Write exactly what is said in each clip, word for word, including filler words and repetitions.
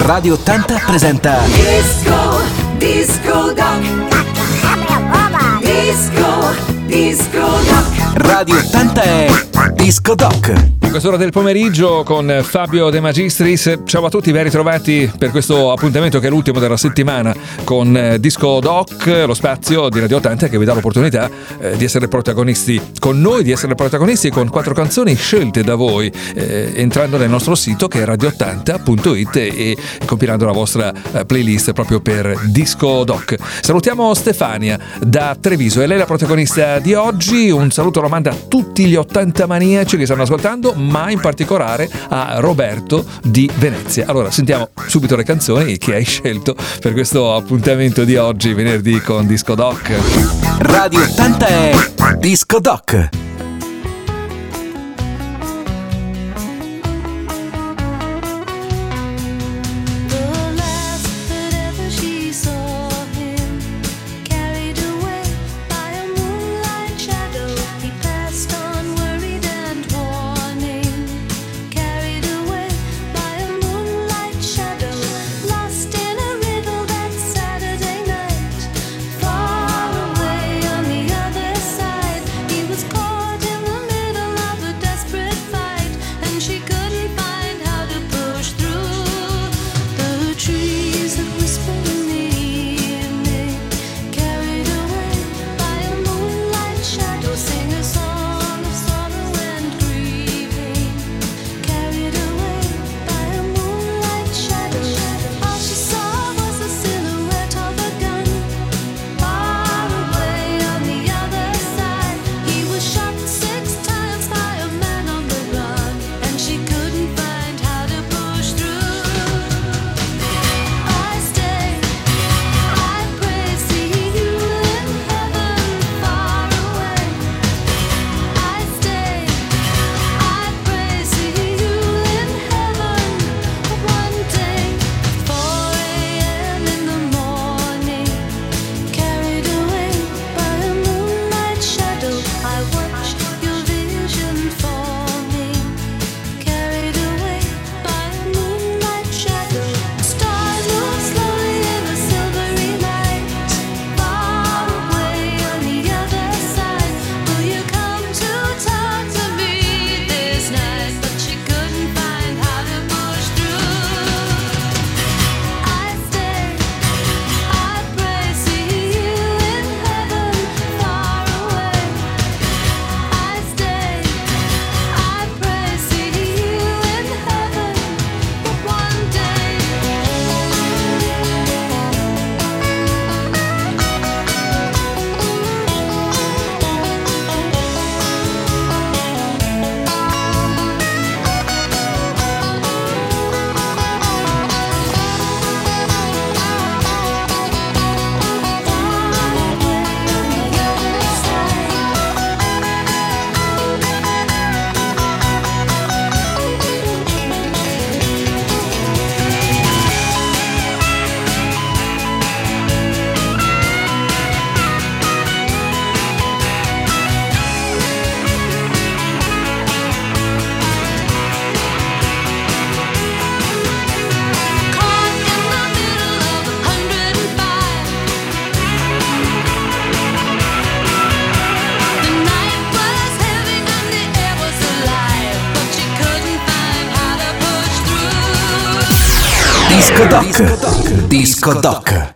Radio ottanta presenta Disco, Disco Doc. Disco, Disco Doc. Radio ottanta è Disco Doc. A quest'ora del pomeriggio con Fabio De Magistris. Ciao a tutti, ben ritrovati per questo appuntamento che è l'ultimo della settimana con Disco Doc, lo spazio di Radio ottanta che vi dà l'opportunità eh, di essere protagonisti con noi, di essere protagonisti con quattro canzoni scelte da voi eh, entrando nel nostro sito che è radio ottanta punto it e compilando la vostra eh, playlist proprio per Disco Doc. Salutiamo Stefania da Treviso, è lei la protagonista di oggi. Un saluto lo manda a tutti gli ottanta maniaci che stanno ascoltando, ma in particolare a Roberto di Venezia. Allora sentiamo subito le canzoni che hai scelto per questo appuntamento di oggi, venerdì con Disco Doc. Radio ottanta è Disco Doc. Disco Doc. Disco Doc.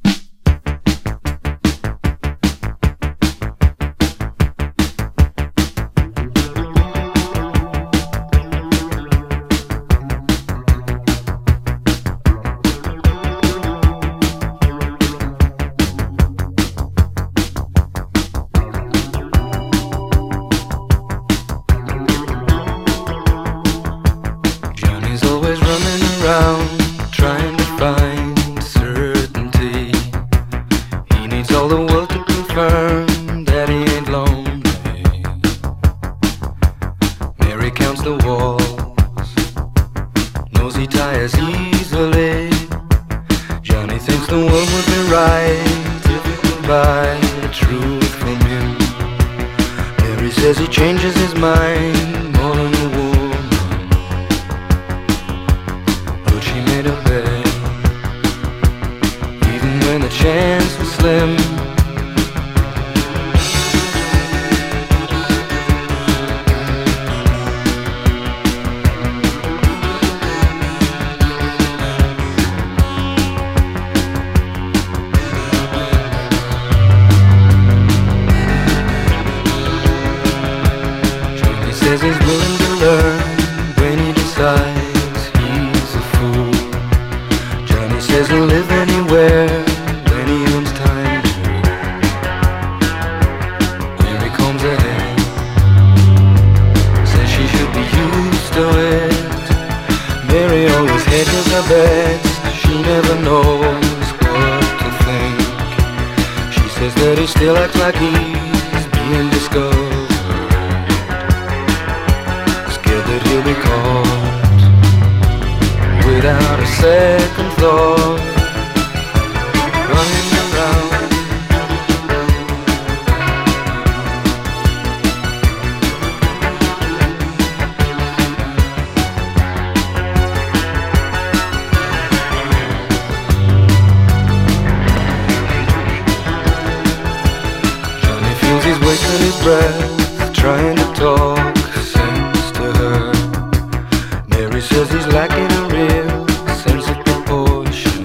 Says he changes his mind more than a woman, but she made a bed. slim. Johnny says he's willing to learn when he decides he's a fool. Johnny says he'll live anywhere when he owns time to. Here he comes ahead, says she should be used to it. Mary always hedges her bets, she never knows what to think. She says that he still acts like he's being discovered, scared that he'll be caught without a second thought, running around. Johnny feels he's wasting his breath, trying to talk sense to her. Mary says he's lacking a real sense of proportion,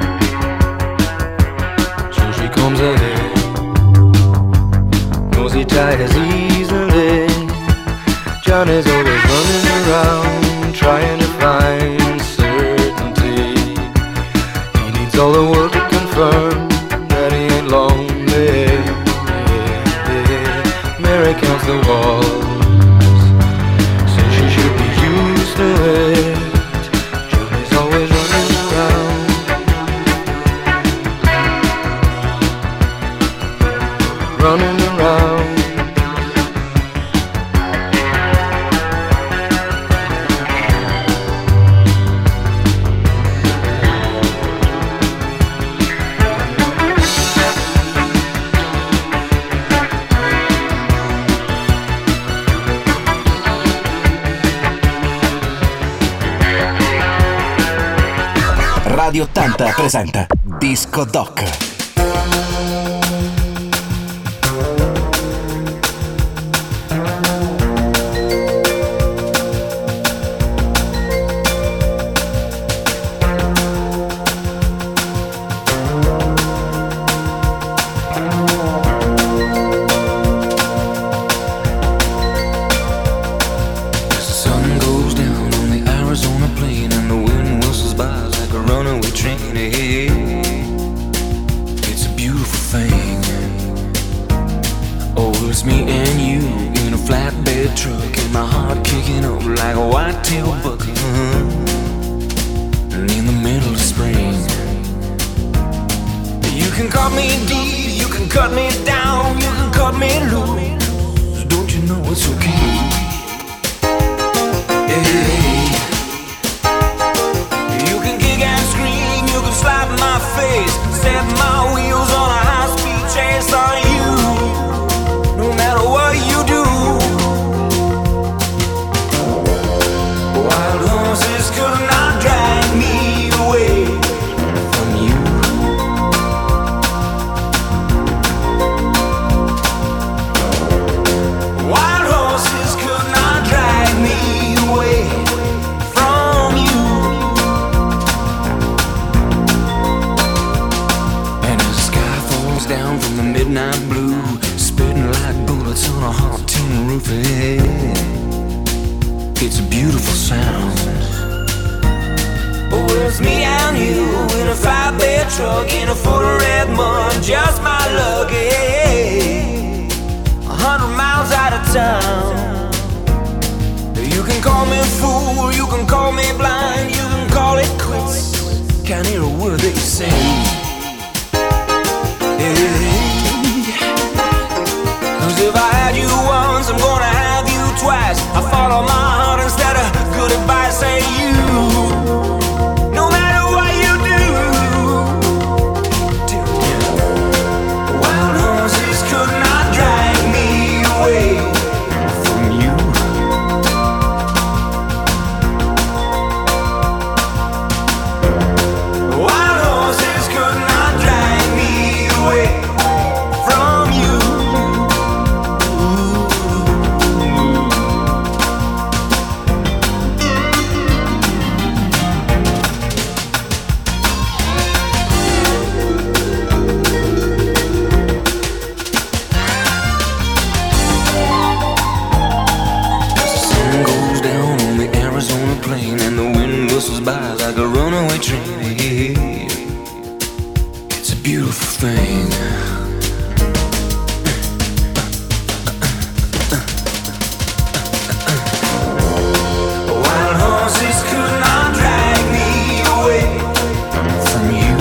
so she comes ahead, knows he tires easily. Johnny's always running around, trying to find certainty. He needs all the world to confirm that he ain't lonely. Mary counts the walls, says she should be used to it. Johnny's always running around, running around. Radio ottanta presenta Disco Doc. by like a runaway train. It's a beautiful thing. Wild horses could not drag me away from you.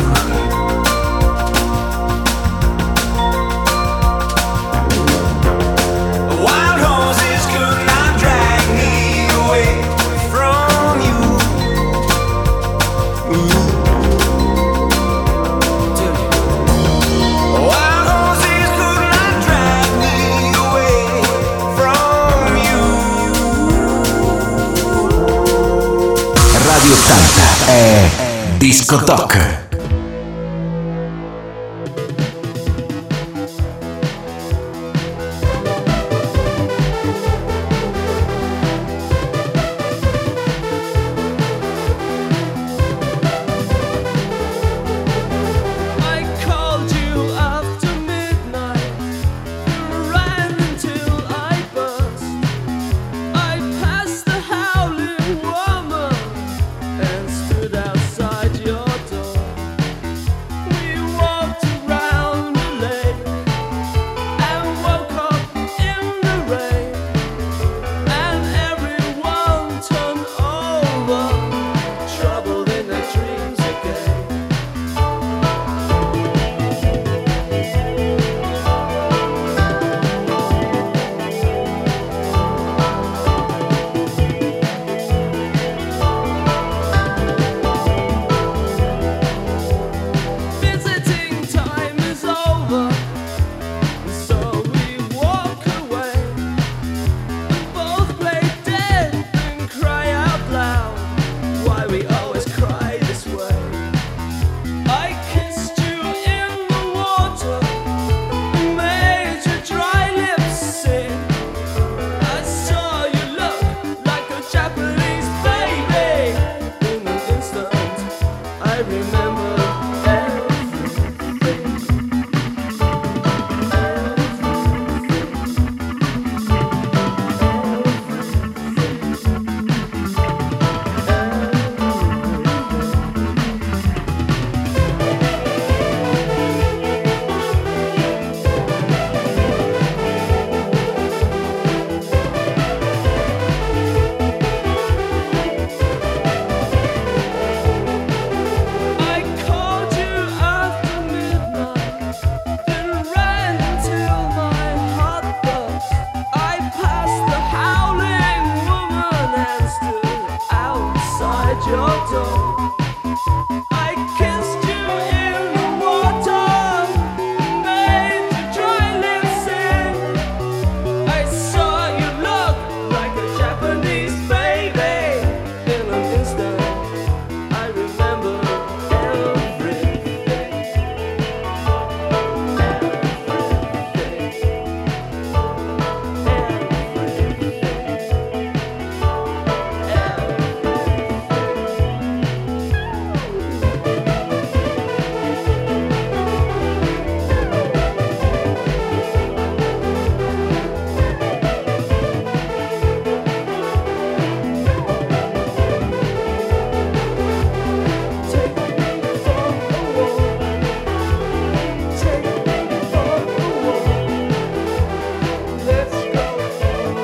Wild horses could not drag me away from you. Wild horses could not drag me away from you. Radio ottanta è Disco Doc. I called you after midnight, ran until I burst. I passed the howling woman and stood outside your door. We walked around the lake and woke up in the rain, and everyone turned over, troubled in their dreams again. Visiting time is over, so we walk away and both play dead and cry out loud. Why we always cry this way? I kissed you in the water, made your dry lips sing. I saw you look like a Japanese baby. In an instant, I remember everything. I called you after midnight, then ran until my heart burst. I passed the howling woman and stood outside your door. I kissed you in the water, made your dry lips sing. I saw you look like a Japanese baby. In an instant, I remember everything. Take me for a walk. Take me for a walk. Let's go for a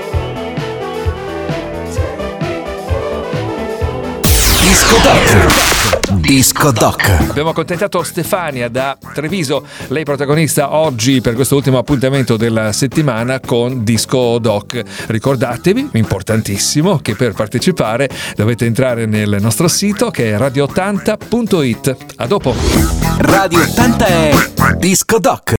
walk. Take me for a walk. Disco Doc. Disco Doc. Abbiamo accontentato Stefania da Treviso, lei protagonista oggi per questo ultimo appuntamento della settimana con Disco Doc. Ricordatevi, importantissimo, che per partecipare dovete entrare nel nostro sito che è radio ottanta punto it. A dopo. Radio ottanta è Disco Doc.